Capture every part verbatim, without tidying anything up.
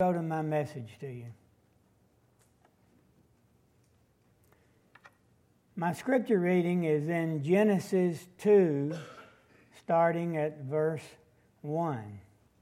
Go to my message to you. My scripture reading is in Genesis two, starting at verse one.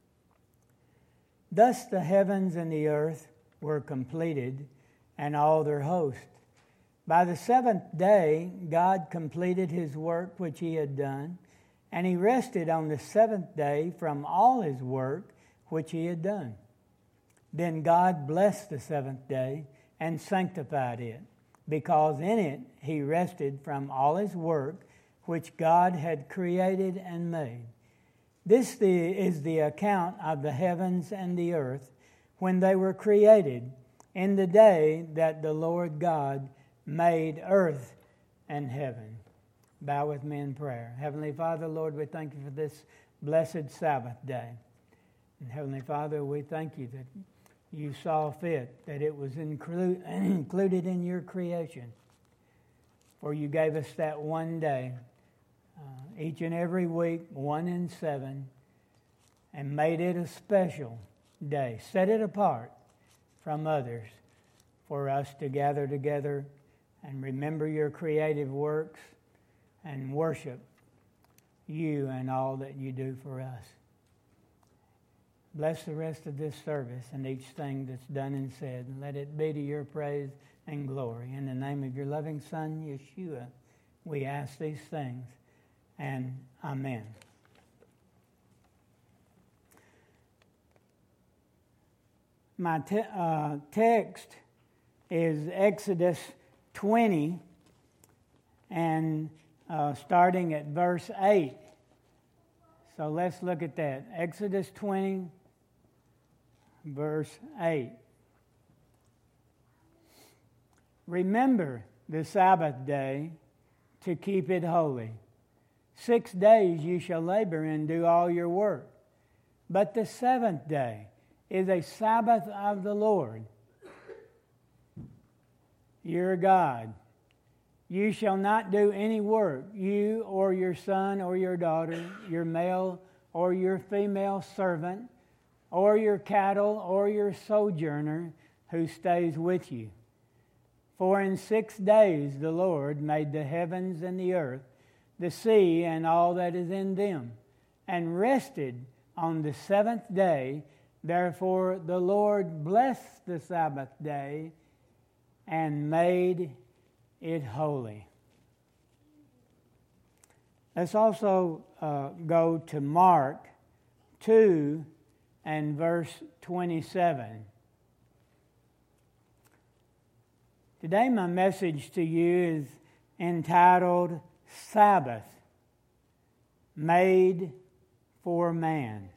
Thus the heavens and the earth were completed, and all their host. By the seventh day God completed his work which he had done, and he rested on the seventh day from all his work which he had done. Then God blessed the seventh day and sanctified it, because in it he rested from all his work which God had created and made. This is the account of the heavens and the earth when they were created, in the day that the Lord God made earth and heaven. Bow with me in prayer. Heavenly Father, Lord, we thank you for this blessed Sabbath day. And Heavenly Father, we thank you that you saw fit that it was inclu- included in your creation. For you gave us that one day, uh, each and every week, one in seven, and made it a special day. Set it apart from others for us to gather together and remember your creative works and worship you and all that you do for us. Bless the rest of this service and each thing that's done and said, and let it be to your praise and glory. In the name of your loving Son, Yeshua, we ask these things, and amen. My te- uh, text is Exodus twenty, and uh, starting at verse eight. So let's look at that. Exodus twenty, verse eight. Remember the Sabbath day to keep it holy. Six days you shall labor and do all your work. But the seventh day is a Sabbath of the Lord, your God. You shall not do any work, you or your son or your daughter, your male or your female servant, or your cattle or your sojourner who stays with you. For in six days the Lord made the heavens and the earth, the sea and all that is in them, and rested on the seventh day. Therefore the Lord blessed the Sabbath day and made it holy. Let's also uh, go to Mark two and verse twenty-seven. Today my message to you is entitled Sabbath, Made for Man.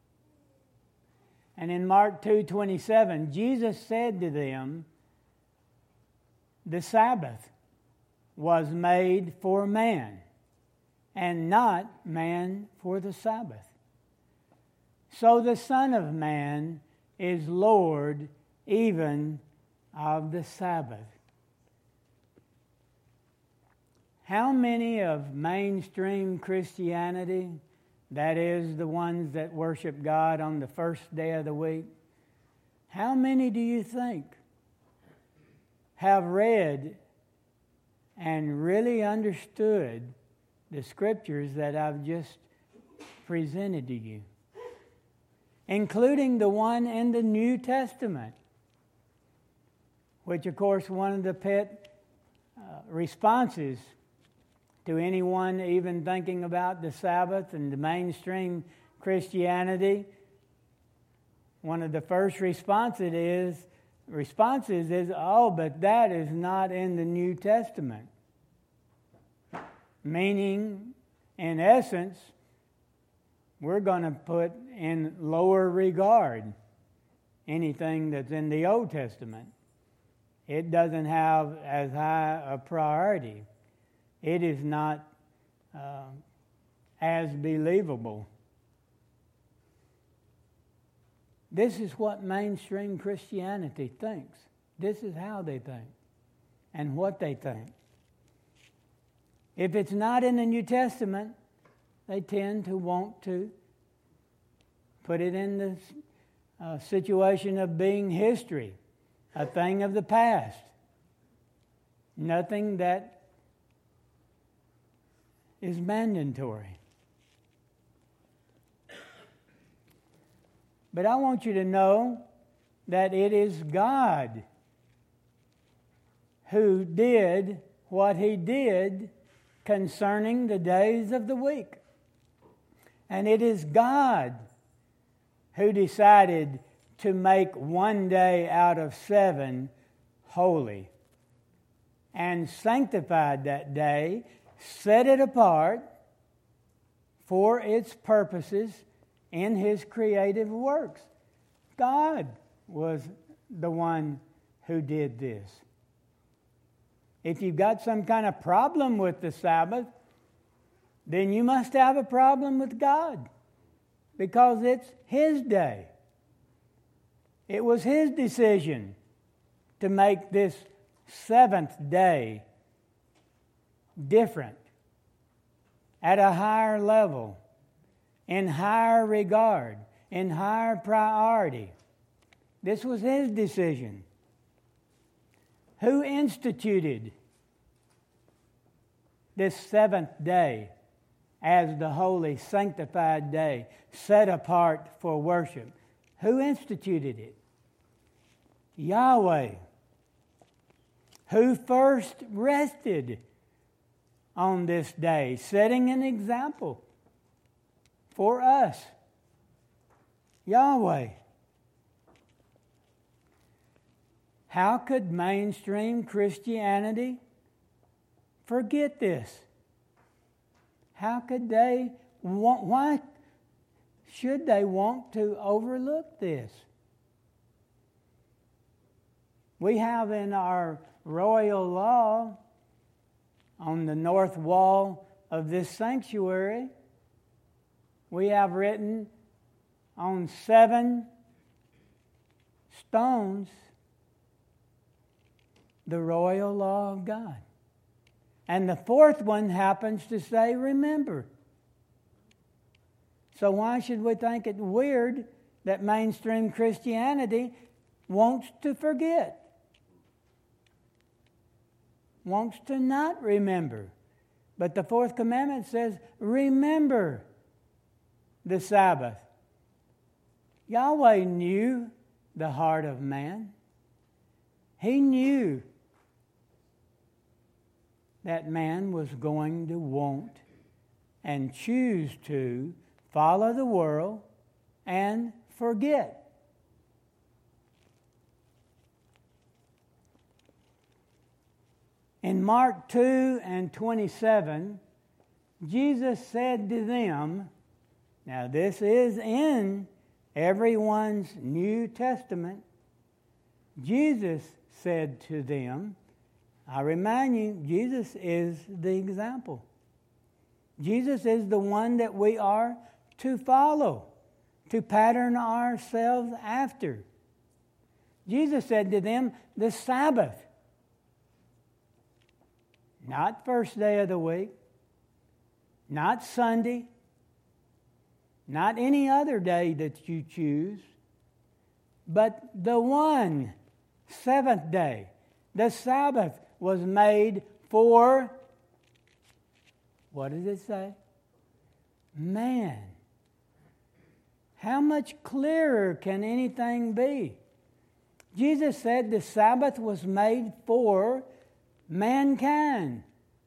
And in Mark two twenty-seven, Jesus said to them, the Sabbath was made for man, and not man for the Sabbath. So the Son of Man is Lord even of the Sabbath. How many of mainstream Christianity, that is the ones that worship God on the first day of the week, how many do you think have read and really understood the scriptures that I've just presented to you, including the one in the New Testament, which, of course, one of the pet uh, responses to anyone even thinking about the Sabbath and the mainstream Christianity, one of the first responses is, responses is, oh, but that is not in the New Testament. Meaning, in essence, we're going to put in lower regard anything that's in the Old Testament. It doesn't have as high a priority. It is not uh, as believable. This is what mainstream Christianity thinks. This is how they think and what they think. If it's not in the New Testament, they tend to want to put it in the a situation of being history, a thing of the past. Nothing that is mandatory. But I want you to know that it is God who did what He did concerning the days of the week. And it is God who decided to make one day out of seven holy and sanctified that day, set it apart for its purposes in His creative works. God was the one who did this. If you've got some kind of problem with the Sabbath, then you must have a problem with God, because it's His day. It was His decision to make this seventh day different, at a higher level, in higher regard, in higher priority. This was His decision. Who instituted this seventh day as the holy, sanctified day, set apart for worship? Who instituted it? Yahweh. Who first rested on this day, setting an example for us? Yahweh. How could mainstream Christianity forget this? How could they want, why should they want to overlook this? We have in our royal law on the north wall of this sanctuary, we have written on seven stones the royal law of God. And the fourth one happens to say, remember. So why should we think it weird that mainstream Christianity wants to forget? Wants to not remember. But the fourth commandment says, remember the Sabbath. Yahweh knew the heart of man. He knew that man was going to want and choose to follow the world and forget. In Mark two and twenty-seven, Jesus said to them, now this is in everyone's New Testament, Jesus said to them, I remind you, Jesus is the example. Jesus is the one that we are to follow, to pattern ourselves after. Jesus said to them, the Sabbath, not first day of the week, not Sunday, not any other day that you choose, but the one seventh day. The Sabbath was made for, what does it say? Man. How much clearer can anything be? Jesus said the Sabbath was made for mankind.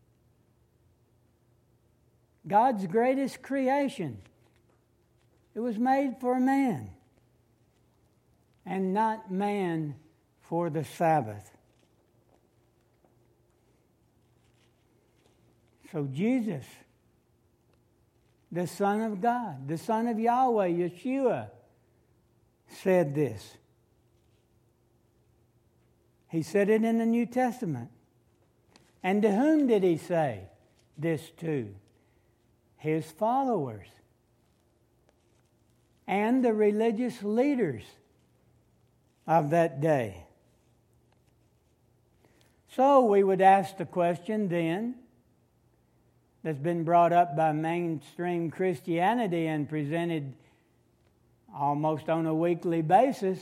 God's greatest creation. It was made for man, and not man for the Sabbath. So Jesus, the Son of God, the Son of Yahweh, Yeshua, said this. He said it in the New Testament. And to whom did He say this to? His followers and the religious leaders of that day. So we would ask the question then, that's been brought up by mainstream Christianity and presented almost on a weekly basis.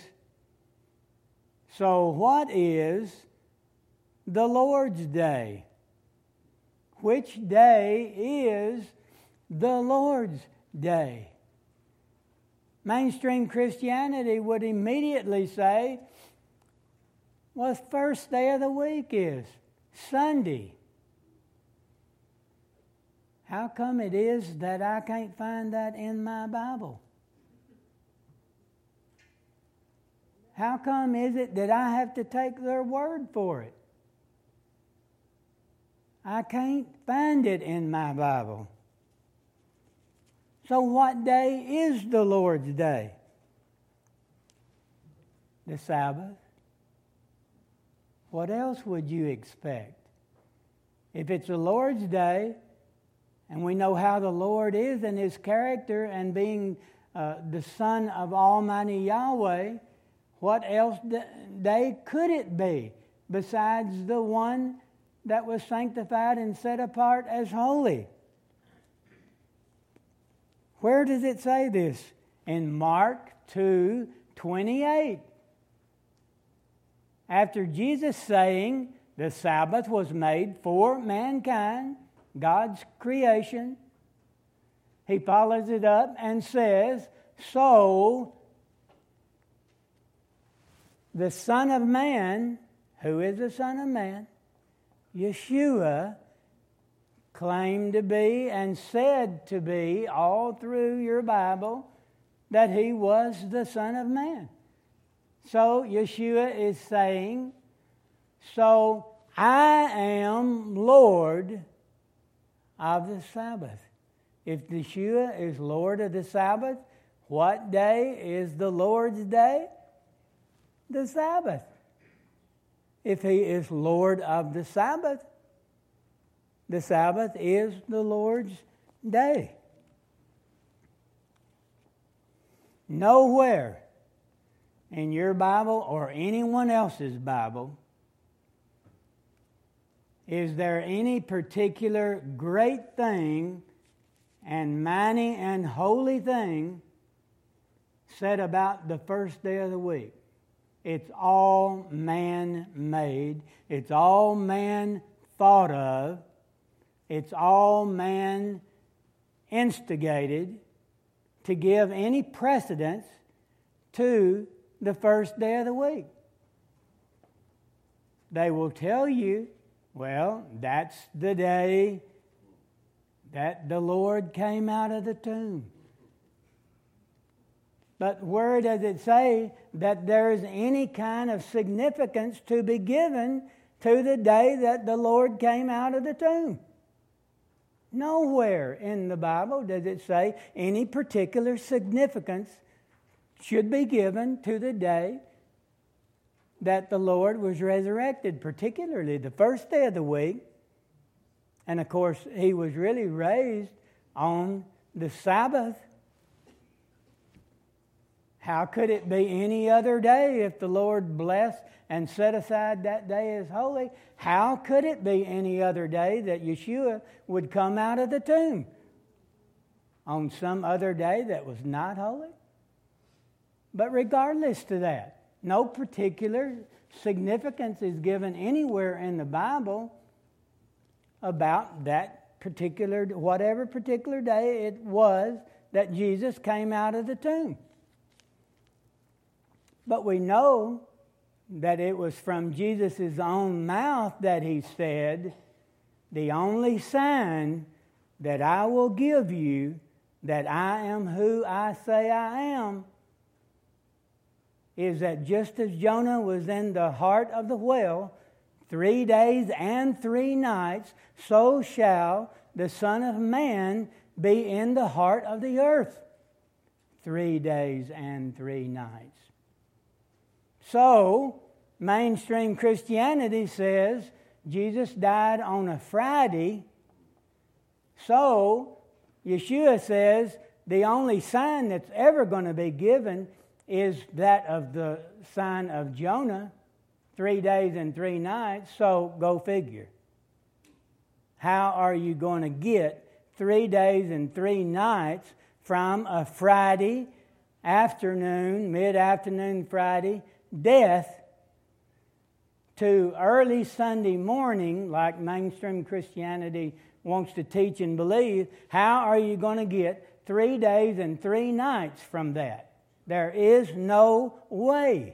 So what is the Lord's Day? Which day is the Lord's Day? Mainstream Christianity would immediately say, well, the first day of the week is Sunday. How come it is that I can't find that in my Bible? How come is it that I have to take their word for it? I can't find it in my Bible. So what day is the Lord's Day? The Sabbath. What else would you expect? If it's the Lord's Day, and we know how the Lord is and His character and being uh, the Son of Almighty Yahweh, what else day could it be besides the one that was sanctified and set apart as holy? Where does it say this? In Mark two twenty-eight. After Jesus saying the Sabbath was made for mankind, God's creation, He follows it up and says, so the Son of Man, who is the Son of Man? Yeshua, claimed to be and said to be all through your Bible that He was the Son of Man. So Yeshua is saying, so I am Lord of the Sabbath. If Yeshua is Lord of the Sabbath, what day is the Lord's Day? The Sabbath. If He is Lord of the Sabbath, the Sabbath is the Lord's Day. Nowhere in your Bible or anyone else's Bible is there any particular great thing and mighty and holy thing said about the first day of the week. It's all man-made. It's all man thought of. It's all man instigated to give any precedence to the first day of the week. They will tell you, well, that's the day that the Lord came out of the tomb. But where does it say that there is any kind of significance to be given to the day that the Lord came out of the tomb? Nowhere in the Bible does it say any particular significance should be given to the day that the Lord was resurrected, particularly the first day of the week. And of course, He was really raised on the Sabbath. How could it be any other day if the Lord blessed and set aside that day as holy? How could it be any other day that Yeshua would come out of the tomb on some other day that was not holy? But regardless to that, no particular significance is given anywhere in the Bible about that particular, whatever particular day it was that Jesus came out of the tomb. But we know that it was from Jesus' own mouth that He said, the only sign that I will give you that I am who I say I am is that just as Jonah was in the heart of the whale three days and three nights, so shall the Son of Man be in the heart of the earth three days and three nights. So, mainstream Christianity says Jesus died on a Friday. So, Yeshua says the only sign that's ever going to be given is that of the sign of Jonah, three days and three nights. So, go figure. How are you going to get three days and three nights from a Friday afternoon, mid-afternoon Friday, death, to early Sunday morning, like mainstream Christianity wants to teach and believe, how are you going to get three days and three nights from that? There is no way.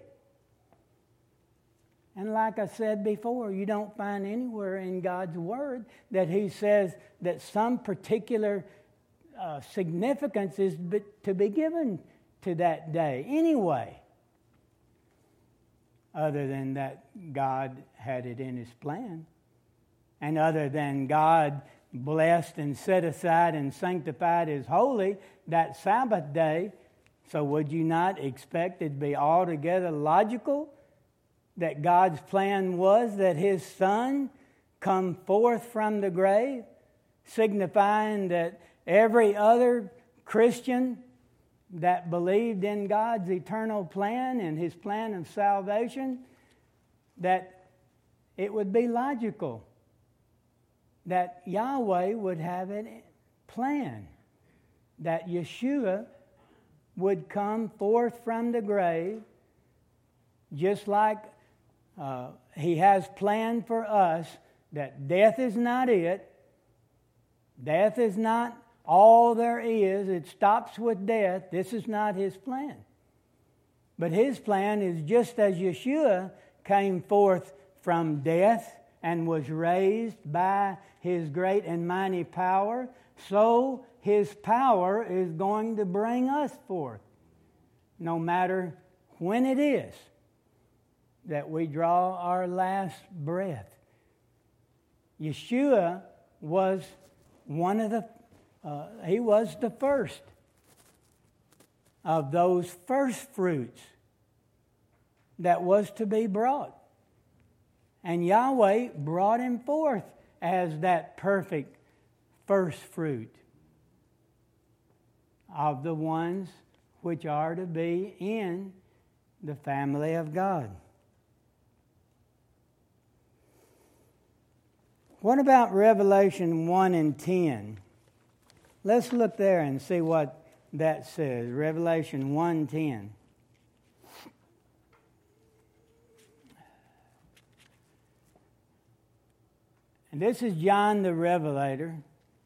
And like I said before, you don't find anywhere in God's Word that He says that some particular uh, significance is to be given to that day anyway, other than that God had it in His plan, and other than God blessed and set aside and sanctified as holy that Sabbath day. So would you not expect it to be altogether logical that God's plan was that His Son come forth from the grave, signifying that every other Christian that believed in God's eternal plan and His plan of salvation, that it would be logical that Yahweh would have it planned, that Yeshua would come forth from the grave just like uh, He has planned for us, that death is not it. Death is not all there is. It stops with death. This is not His plan. But His plan is just as Yeshua came forth from death and was raised by His great and mighty power, so His power is going to bring us forth, no matter when it is that we draw our last breath. Yeshua was one of the Uh, he was the first of those first fruits that was to be brought. And Yahweh brought Him forth as that perfect first fruit of the ones which are to be in the family of God. What about Revelation one and ten? Let's look there and see what that says. Revelation one ten. And this is John the Revelator.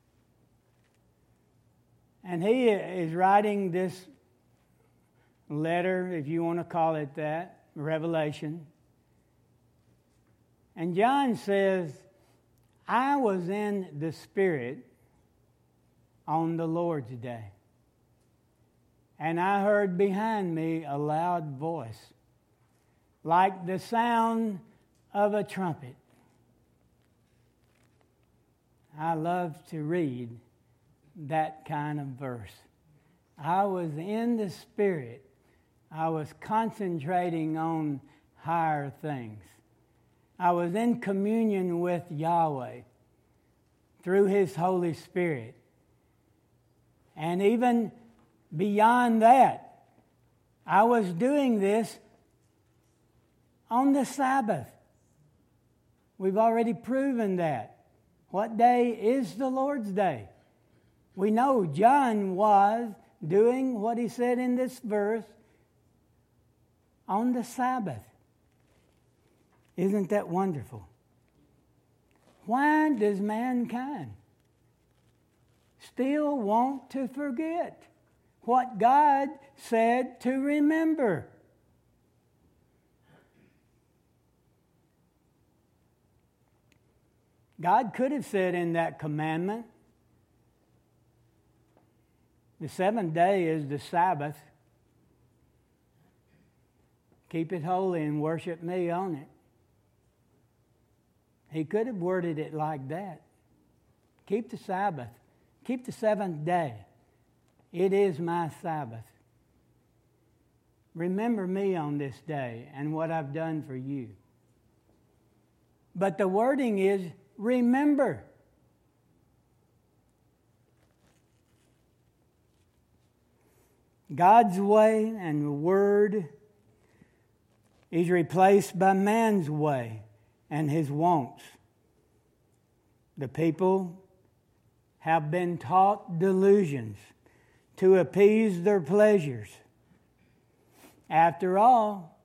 And he is writing this letter, if you want to call it that, Revelation. And John says, I was in the Spirit on the Lord's day, and I heard behind me a loud voice, like the sound of a trumpet. I love to read that kind of verse. I was in the Spirit. I was concentrating on higher things. I was in communion with Yahweh through His Holy Spirit. And even beyond that, I was doing this on the Sabbath. We've already proven that. What day is the Lord's day? We know John was doing what he said in this verse on the Sabbath. Isn't that wonderful? Why does mankind still want to forget what God said to remember? God could have said in that commandment, the seventh day is the Sabbath. Keep it holy and worship me on it. He could have worded it like that. Keep the Sabbath. Keep the seventh day. It is my Sabbath. Remember me on this day and what I've done for you. But the wording is, remember. God's way and the Word is replaced by man's way and his wants. The people have been taught delusions to appease their pleasures After all,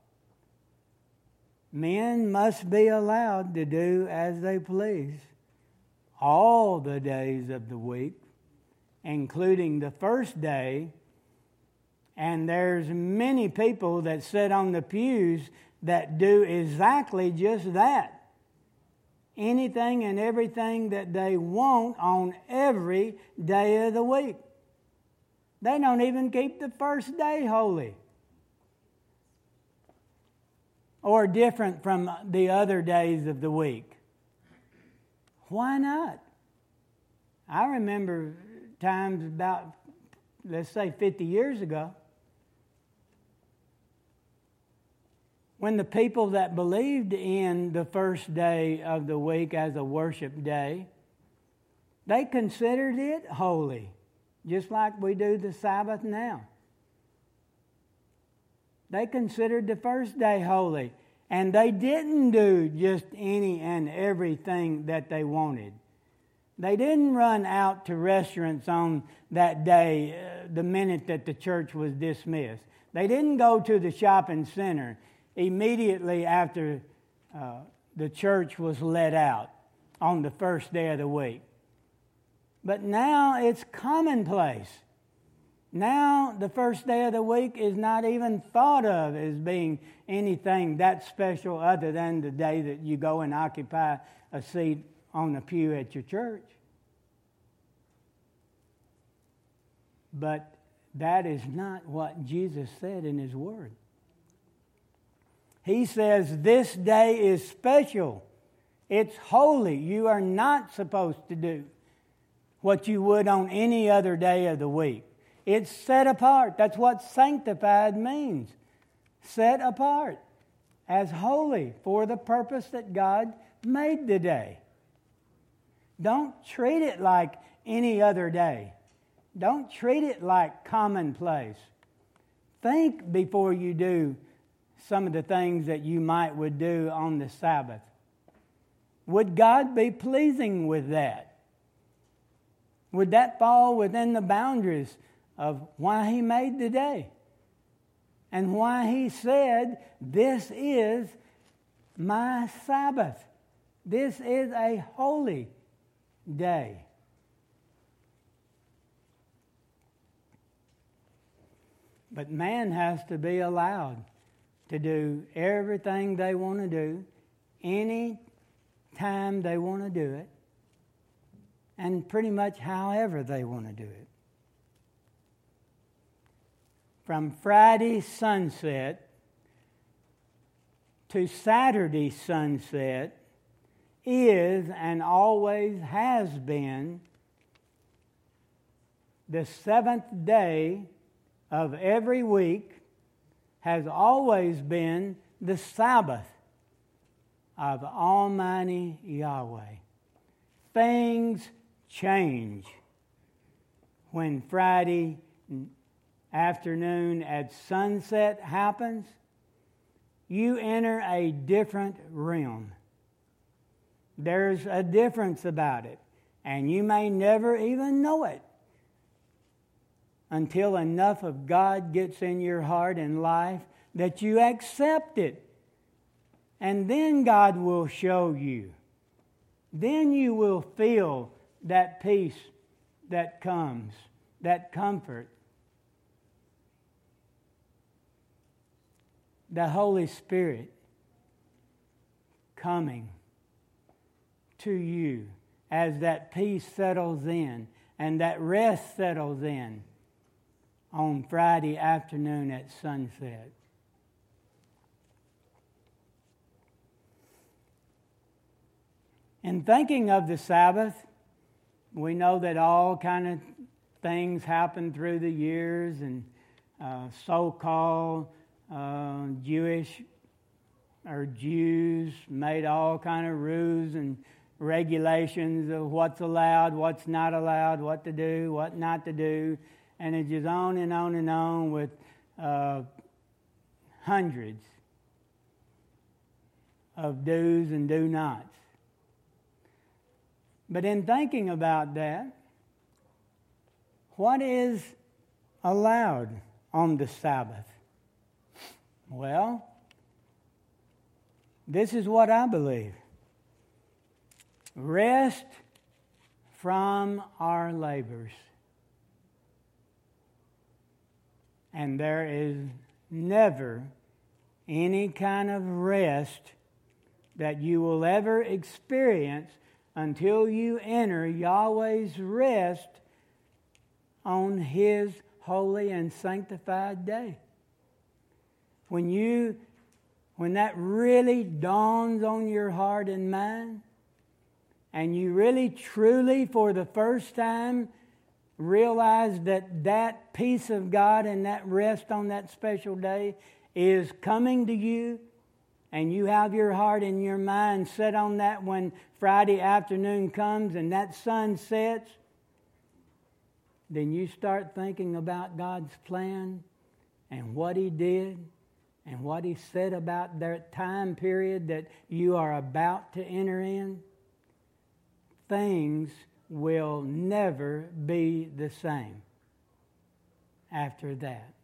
men must be allowed to do as they please all the days of the week, including the first day. And there's many people that sit on the pews that do exactly just that. Anything and everything that they want on every day of the week. They don't even keep the first day holy or different from the other days of the week. Why not? I remember times about, let's say, fifty years ago, when the people that believed in the first day of the week as a worship day, they considered it holy, just like we do the Sabbath now. They considered the first day holy, and they didn't do just any and everything that they wanted. They didn't run out to restaurants on that day uh, the minute that the church was dismissed. They didn't go to the shopping center immediately after uh, the church was let out on the first day of the week. But now it's commonplace. Now the first day of the week is not even thought of as being anything that special other than the day that you go and occupy a seat on the pew at your church. But that is not what Jesus said in His Word. He says this day is special. It's holy. You are not supposed to do what you would on any other day of the week. It's set apart. That's what sanctified means. Set apart as holy for the purpose that God made the day. Don't treat it like any other day. Don't treat it like commonplace. Think before you do some of the things that you might would do on the Sabbath. Would God be pleasing with that? Would that fall within the boundaries of why He made the day? And why He said, this is my Sabbath. This is a holy day. But man has to be allowed to do everything they want to do, any time they want to do it, and pretty much however they want to do it. From Friday sunset to Saturday sunset is and always has been the seventh day of every week, has always been the Sabbath of Almighty Yahweh. Things change when Friday afternoon at sunset happens. You enter a different realm. There's a difference about it, and you may never even know it until enough of God gets in your heart and life that you accept it. And then God will show you. Then you will feel that peace that comes, that comfort. The Holy Spirit coming to you as that peace settles in and that rest settles in on Friday afternoon at sunset. In thinking of the Sabbath, we know that all kind of things happen through the years, and uh, so-called uh, Jewish or Jews made all kind of rules and regulations of what's allowed, what's not allowed, what to do, what not to do. And it goes on and on and on with uh, hundreds of do's and do-nots. But in thinking about that, what is allowed on the Sabbath? Well, this is what I believe. Rest from our labors. And there is never any kind of rest that you will ever experience until you enter Yahweh's rest on His holy and sanctified day. When you, when that really dawns on your heart and mind, and you really truly for the first time realize that that peace of God and that rest on that special day is coming to you, and you have your heart and your mind set on that when Friday afternoon comes and that sun sets, then you start thinking about God's plan and what He did and what He said about that time period that you are about to enter in. Things will never be the same after that.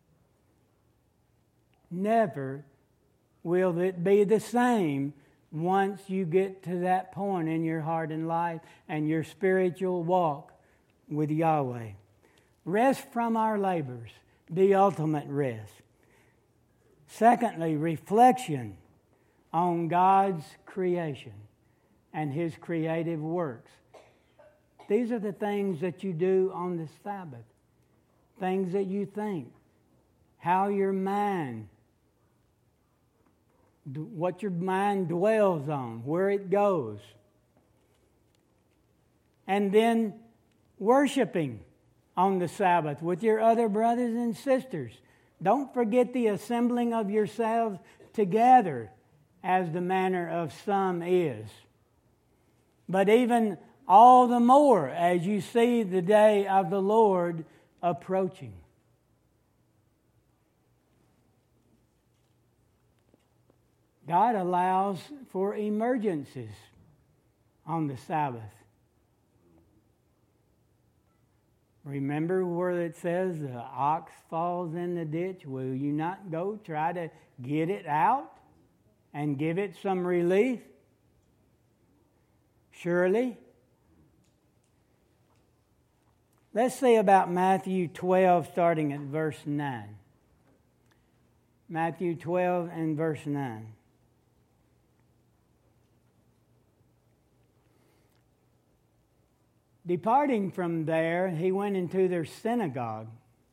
Never will it be the same once you get to that point in your heart and life and your spiritual walk with Yahweh. Rest from our labors, the ultimate rest. Secondly, reflection on God's creation and His creative works. These are the things that you do on the Sabbath. Things that you think. How your mind, what your mind dwells on, where it goes. And then worshiping on the Sabbath with your other brothers and sisters. Don't forget the assembling of yourselves together, as the manner of some is. But even all the more as you see the day of the Lord approaching. God allows for emergencies on the Sabbath. Remember where it says the ox falls in the ditch? Will you not go try to get it out and give it some relief? Surely. Let's see about Matthew twelve, starting at verse nine. Matthew twelve and verse nine. Departing from there, he went into their synagogue.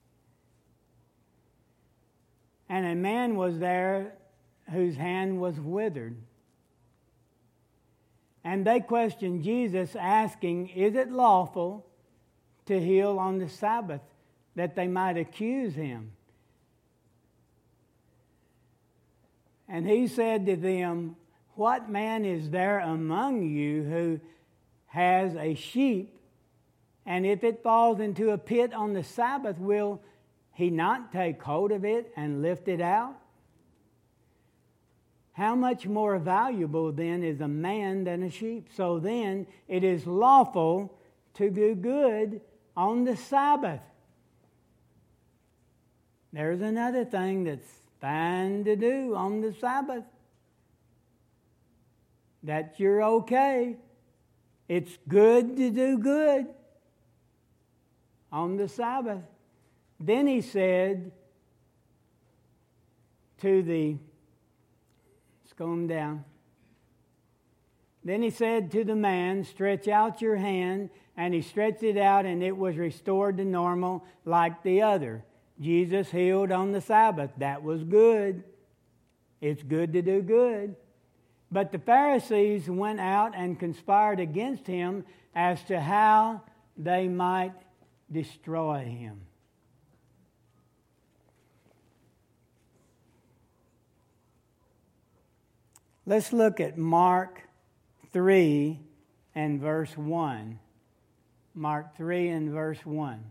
And a man was there whose hand was withered. And they questioned Jesus, asking, "Is it lawful to heal on the Sabbath?" that they might accuse him. And he said to them, "What man is there among you who has a sheep, and if it falls into a pit on the Sabbath, will he not take hold of it and lift it out? How much more valuable then is a man than a sheep? So then it is lawful to do good on the Sabbath." There's another thing that's fine to do on the Sabbath. That you're okay. It's good to do good on the Sabbath. Then he said to the, let's go on down. Then he said to the man, "Stretch out your hand." And he stretched it out, and it was restored to normal like the other. Jesus healed on the Sabbath. That was good. It's good to do good. But the Pharisees went out and conspired against him as to how they might destroy him. Let's look at Mark three and verse one. Mark three and verse one.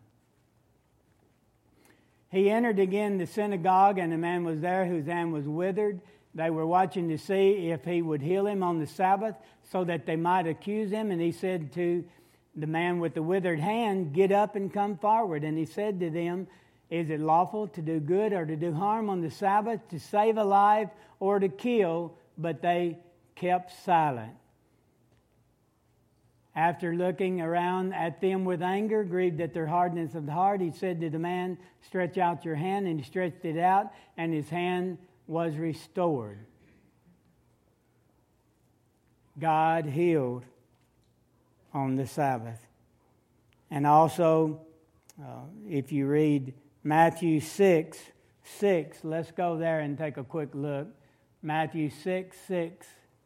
He entered again the synagogue, and a man was there whose hand was withered. They were watching to see if he would heal him on the Sabbath, so that they might accuse him. And he said to the man with the withered hand, "Get up and come forward." And he said to them, Is it lawful to do good or to do harm on the Sabbath, to save a life or to kill? But they kept silent. After looking around at them with anger, grieved at their hardness of the heart, he said to the man, stretch out your hand. And he stretched it out, and his hand was restored. God healed on the Sabbath. And also, uh, if you read Matthew six, six, let's go there and take a quick look. Matthew six, six.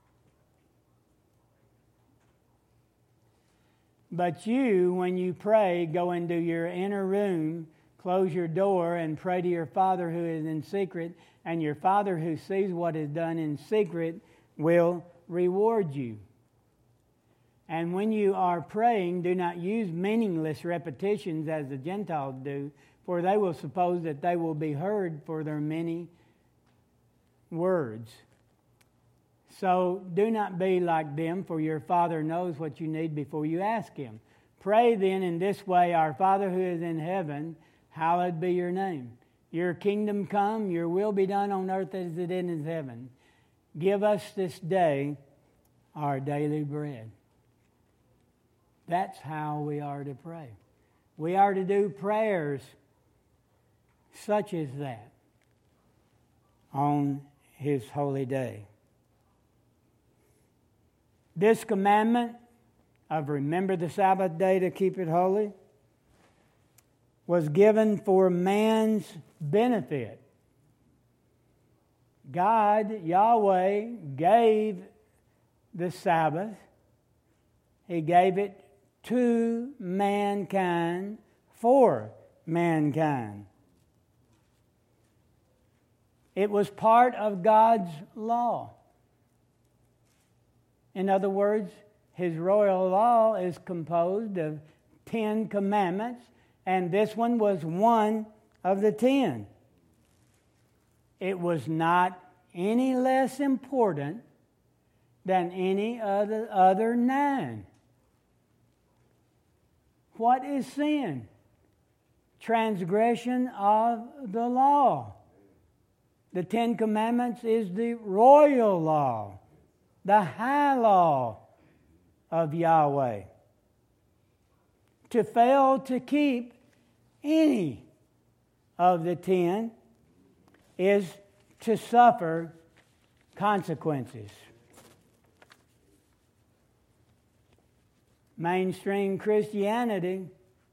But you, when you pray, go into your inner room, close your door, and pray to your Father who is in secret, and your Father who sees what is done in secret will reward you. And when you are praying, do not use meaningless repetitions as the Gentiles do, for they will suppose that they will be heard for their many words. So do not be like them, for your Father knows what you need before you ask Him. Pray then in this way, Our Father who is in heaven, hallowed be your name. Your kingdom come, your will be done on earth as it is in heaven. Give us this day our daily bread. That's how we are to pray. We are to do prayers such as that on His holy day. This commandment of remember the Sabbath day to keep it holy was given for man's benefit. God, Yahweh, gave the Sabbath. He gave it to mankind, for mankind. It was part of God's law. In other words, His royal law is composed of ten commandments, and this one was one of the ten. It was not any less important than any other, other nine. What is sin? Transgression of the law. The Ten Commandments is the royal law, the high law of Yahweh. To fail to keep any of the ten is to suffer consequences. Mainstream Christianity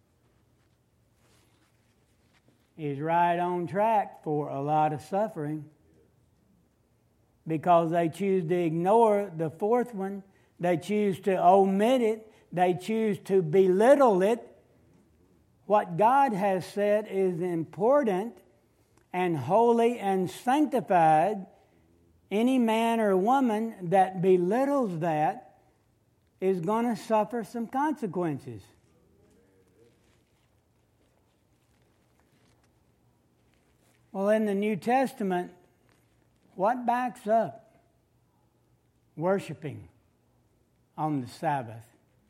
is right on track for a lot of suffering because they choose to ignore the fourth one. They choose to omit it. They choose to belittle it. What God has said is important and holy and sanctified. Any man or woman that belittles that is going to suffer some consequences. Well, in the New Testament, what backs up worshiping on the Sabbath?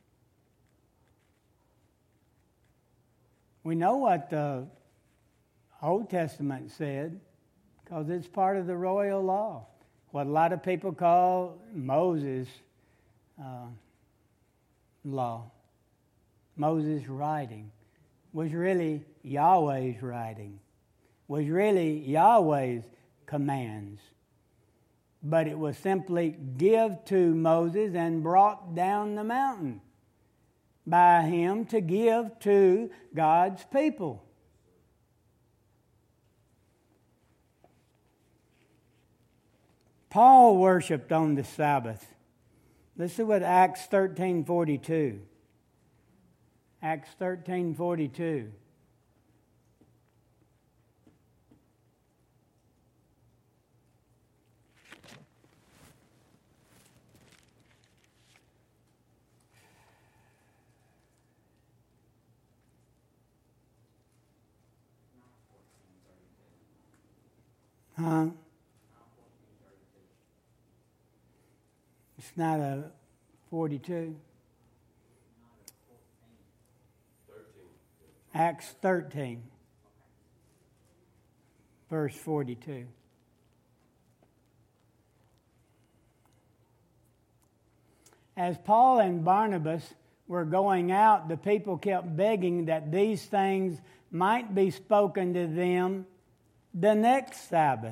We know what the Old Testament said because it's part of the royal law. What a lot of people call Moses' uh, law, Moses' writing, was really Yahweh's writing, was really Yahweh's commands. But it was simply give to Moses and brought down the mountain by him to give to God's people. Paul worshipped on the Sabbath. Listen what Acts thirteen forty-two. Acts thirteen forty-two. Huh? It's not a forty-two. Acts thirteen. verse forty-two. As Paul and Barnabas were going out, the people kept begging that these things might be spoken to them the next Sabbath.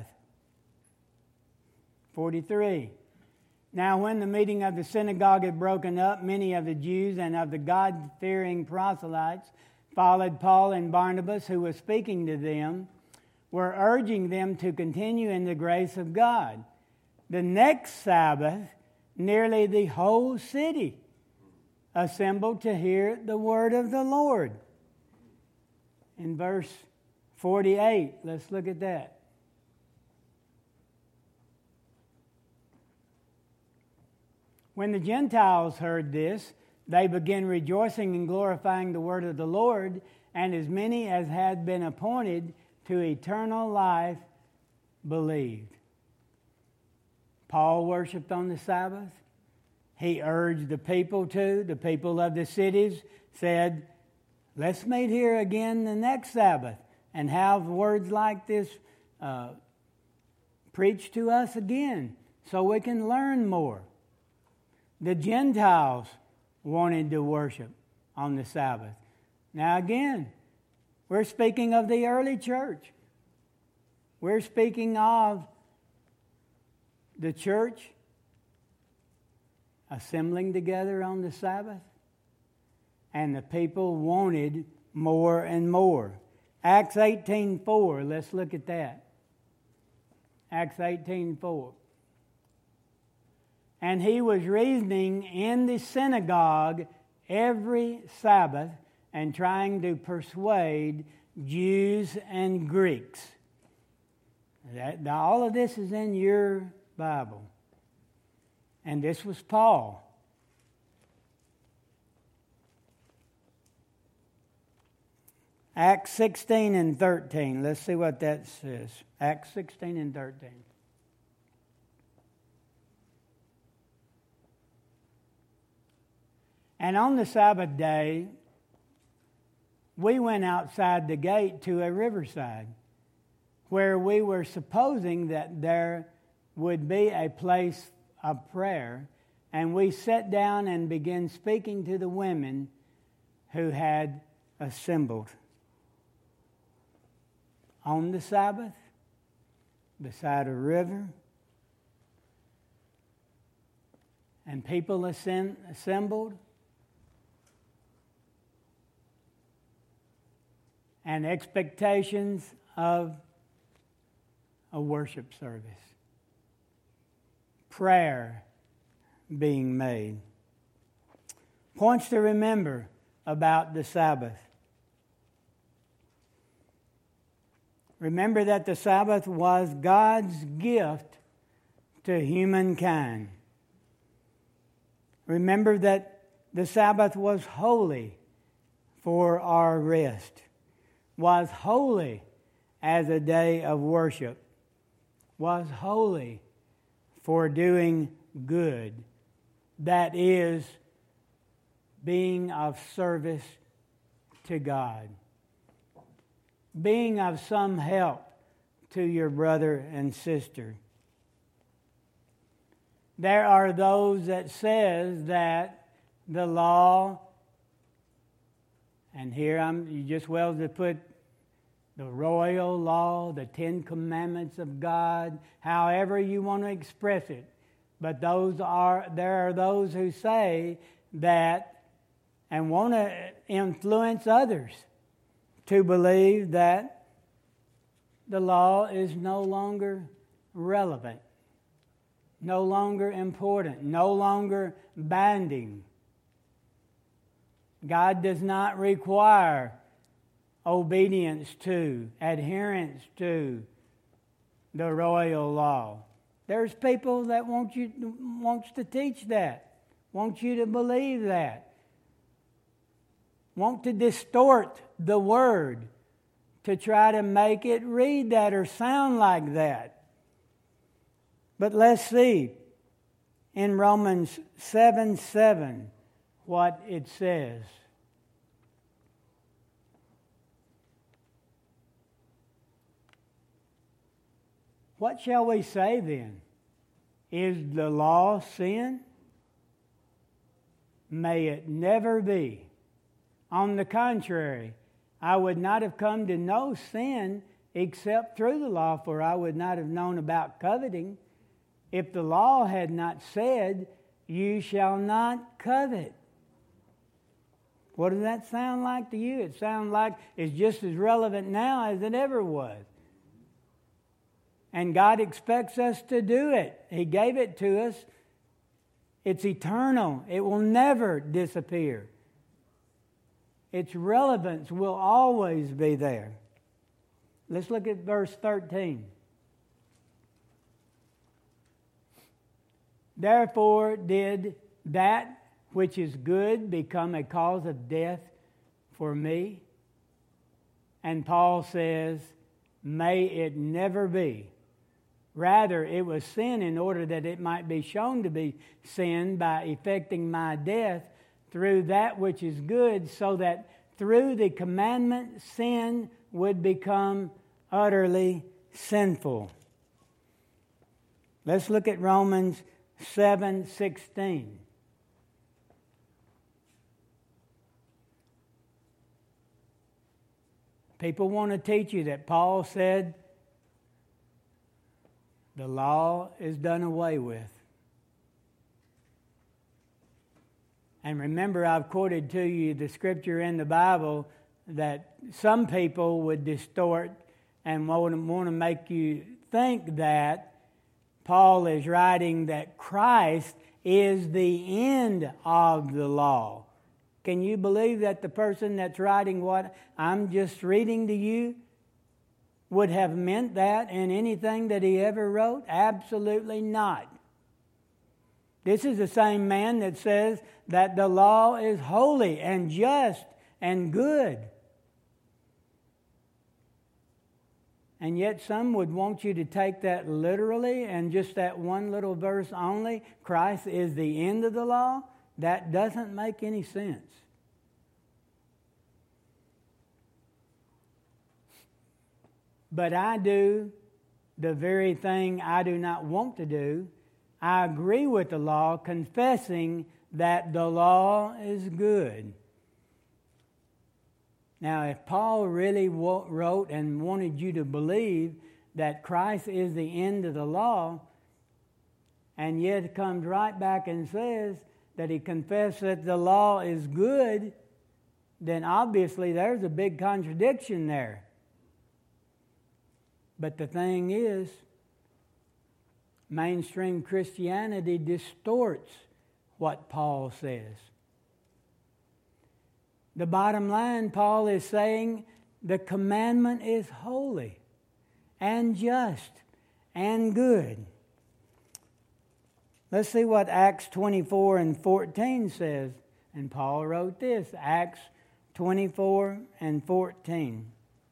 forty-three. Now when the meeting of the synagogue had broken up, many of the Jews and of the God-fearing proselytes followed Paul and Barnabas, who was speaking to them, were urging them to continue in the grace of God. The next Sabbath, nearly the whole city assembled to hear the word of the Lord. In verse forty-eight, let's look at that. When the Gentiles heard this, they began rejoicing and glorifying the word of the Lord, and as many as had been appointed to eternal life believed. Paul worshiped on the Sabbath. He urged the people to. The people of the cities said, let's meet here again the next Sabbath and have words like this uh, preached to us again so we can learn more. The Gentiles wanted to worship on the Sabbath. Now again, we're speaking of the early church. We're speaking of the church assembling together on the Sabbath, and the people wanted more and more. Acts eighteen four, let's look at that. Acts eighteen four. And he was reasoning in the synagogue every Sabbath and trying to persuade Jews and Greeks. That, all of this is in your Bible. And this was Paul. Acts sixteen and thirteen. Let's see what that says. Acts sixteen and thirteen. And on the Sabbath day, we went outside the gate to a riverside, where we were supposing that there would be a place of prayer, and we sat down and began speaking to the women who had assembled. On the Sabbath, beside a river, and people assembled, and expectations of a worship service. Prayer being made. Points to remember about the Sabbath. Remember that the Sabbath was God's gift to humankind. Remember that the Sabbath was holy for our rest, was holy as a day of worship, was holy for doing good, that is, being of service to God, being of some help to your brother and sister. There are those that says that the law, and here I'm you just well to put the royal law, the Ten Commandments of God, however you want to express it. But those are there are those who say that and want to influence others to believe that the law is no longer relevant, no longer important, no longer binding. God does not require obedience to, adherence to the royal law. There's people that want you wants to teach that, want you to believe that, want to distort the word to try to make it read that or sound like that. But let's see in Romans seven seven what it says. What shall we say then? Is the law sin? May it never be. On the contrary, I would not have come to know sin except through the law, for I would not have known about coveting if the law had not said, you shall not covet. What does that sound like to you? It sounds like it's just as relevant now as it ever was. And God expects us to do it. He gave it to us. It's eternal. It will never disappear. Its relevance will always be there. Let's look at verse thirteen. Therefore did that which is good become a cause of death for me? And Paul says, may it never be. Rather, it was sin in order that it might be shown to be sin by effecting my death through that which is good, so that through the commandment sin would become utterly sinful. Let's look at Romans seven sixteen. People want to teach you that Paul said the law is done away with. And remember, I've quoted to you the scripture in the Bible that some people would distort and want to make you think that Paul is writing that Christ is the end of the law. Can you believe that the person that's writing what I'm just reading to you would have meant that in anything that he ever wrote? Absolutely not. This is the same man that says that the law is holy and just and good. And yet some would want you to take that literally and just that one little verse only, Christ is the end of the law. That doesn't make any sense. But I do the very thing I do not want to do. I agree with the law, confessing that the law is good. Now, if Paul really wrote and wanted you to believe that Christ is the end of the law, and yet comes right back and says that he confessed that the law is good, then obviously there's a big contradiction there. But the thing is, mainstream Christianity distorts what Paul says. The bottom line, Paul is saying the commandment is holy and just and good. Let's see what Acts twenty-four and fourteen says. And Paul wrote this, Acts twenty-four and fourteen.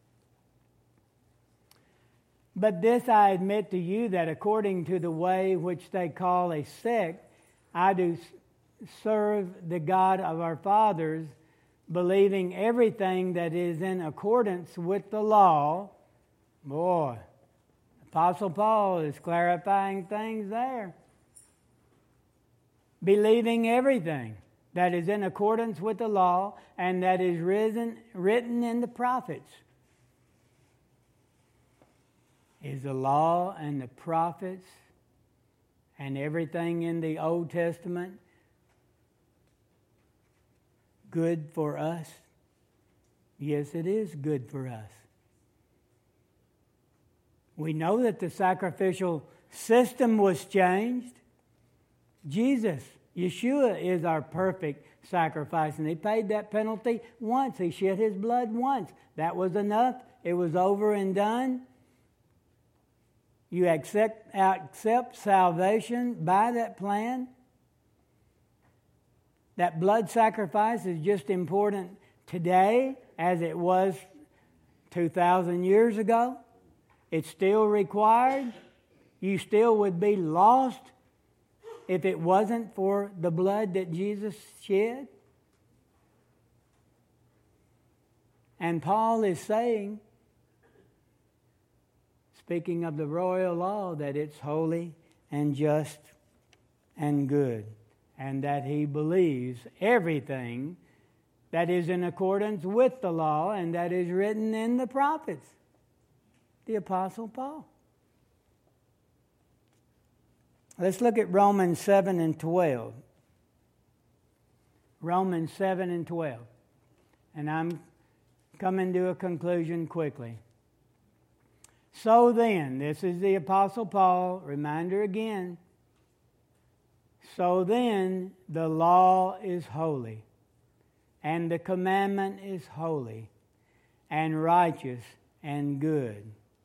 But this I admit to you, that according to the way which they call a sect, I do serve the God of our fathers, believing everything that is in accordance with the law. Boy, Apostle Paul is clarifying things there. Believing everything that is in accordance with the law and that is written, written in the prophets. Is the law and the prophets and everything in the Old Testament good for us? Yes, it is good for us. We know that the sacrificial system was changed. Jesus, Yeshua, is our perfect sacrifice, and he paid that penalty once. He shed his blood once. That was enough. It was over and done. You accept, accept salvation by that plan. That blood sacrifice is just important today as it was two thousand years ago. It's still required. You still would be lost if it wasn't for the blood that Jesus shed. And Paul is saying, speaking of the royal law, that it's holy and just and good, and that he believes everything that is in accordance with the law and that is written in the prophets. The Apostle Paul. Let's look at Romans seven and twelve. Romans seven and twelve. And I'm coming to a conclusion quickly. So then, this is the Apostle Paul, reminder again. So then, the law is holy, and the commandment is holy, and righteous and good.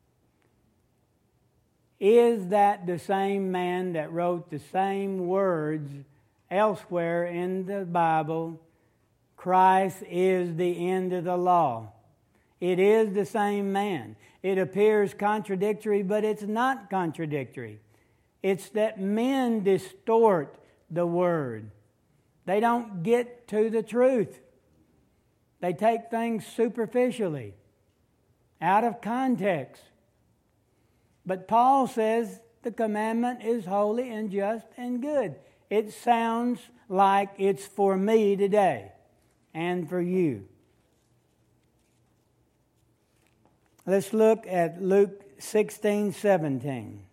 Is that the same man that wrote the same words elsewhere in the Bible? Christ is the end of the law. It is the same man. It appears contradictory, but it's not contradictory. It's that men distort the word. They don't get to the truth. They take things superficially, out of context. But Paul says the commandment is holy and just and good. It sounds like it's for me today and for you. Let's look at Luke sixteen seventeen.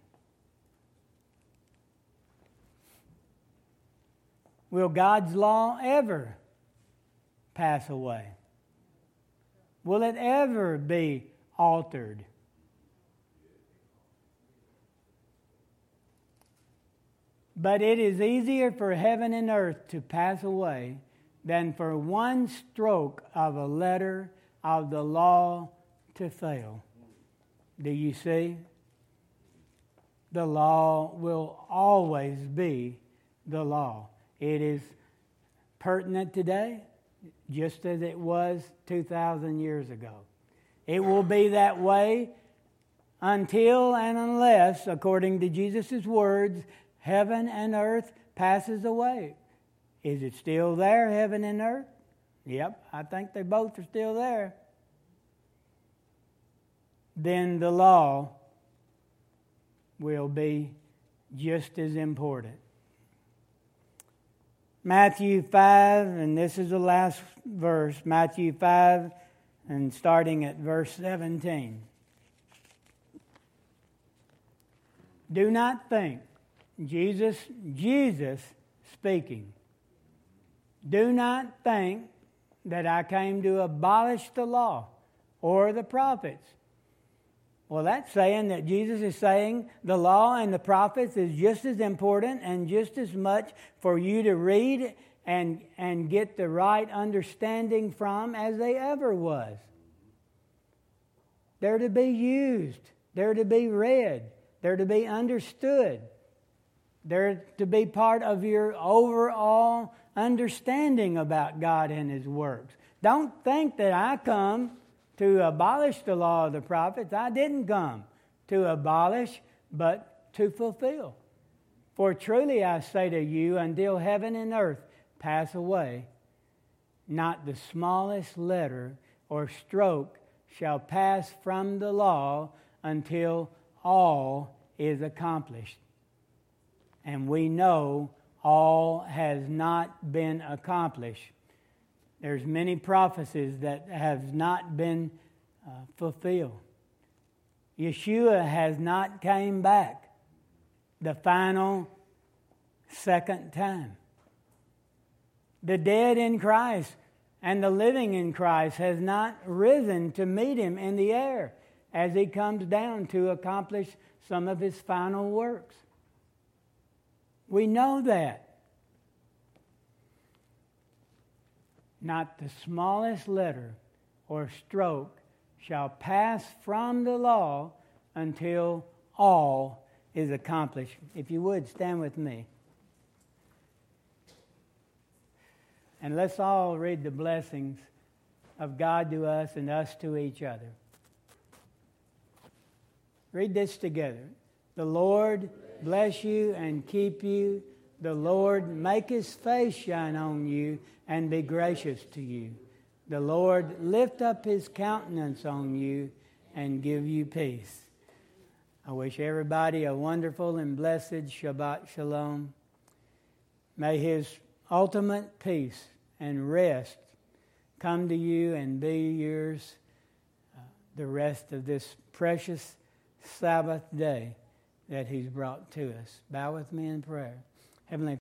Will God's law ever pass away? Will it ever be altered? But it is easier for heaven and earth to pass away than for one stroke of a letter of the law to fail. Do you see? The law will always be the law. It is pertinent today, just as it was two thousand years ago. It will be that way until and unless, according to Jesus' words, heaven and earth passes away. Is it still there, heaven and earth? Yep, I think they both are still there. Then the law will be just as important. Matthew five, and this is the last verse, Matthew five, and starting at verse seventeen. Do not think, Jesus, Jesus speaking, do not think that I came to abolish the law or the prophets. Well, that's saying that Jesus is saying the law and the prophets is just as important and just as much for you to read and, and get the right understanding from as they ever was. They're to be used. They're to be read. They're to be understood. They're to be part of your overall understanding about God and His works. Don't think that I come to abolish the law of the prophets. I didn't come to abolish, but to fulfill. For truly I say to you, until heaven and earth pass away, not the smallest letter or stroke shall pass from the law until all is accomplished. And we know all has not been accomplished. There's many prophecies that have not been uh, fulfilled. Yeshua has not came back the final second time. The dead in Christ and the living in Christ has not risen to meet Him in the air as He comes down to accomplish some of His final works. We know that. Not the smallest letter or stroke shall pass from the law until all is accomplished. If you would, stand with me. And let's all read the blessings of God to us and us to each other. Read this together. The Lord bless you and keep you. The Lord make His face shine on you and be gracious to you. The Lord lift up His countenance on you and give you peace. I wish everybody a wonderful and blessed Shabbat Shalom. May His ultimate peace and rest come to you and be yours uh, the rest of this precious Sabbath day that He's brought to us. Bow with me in prayer. Heavenly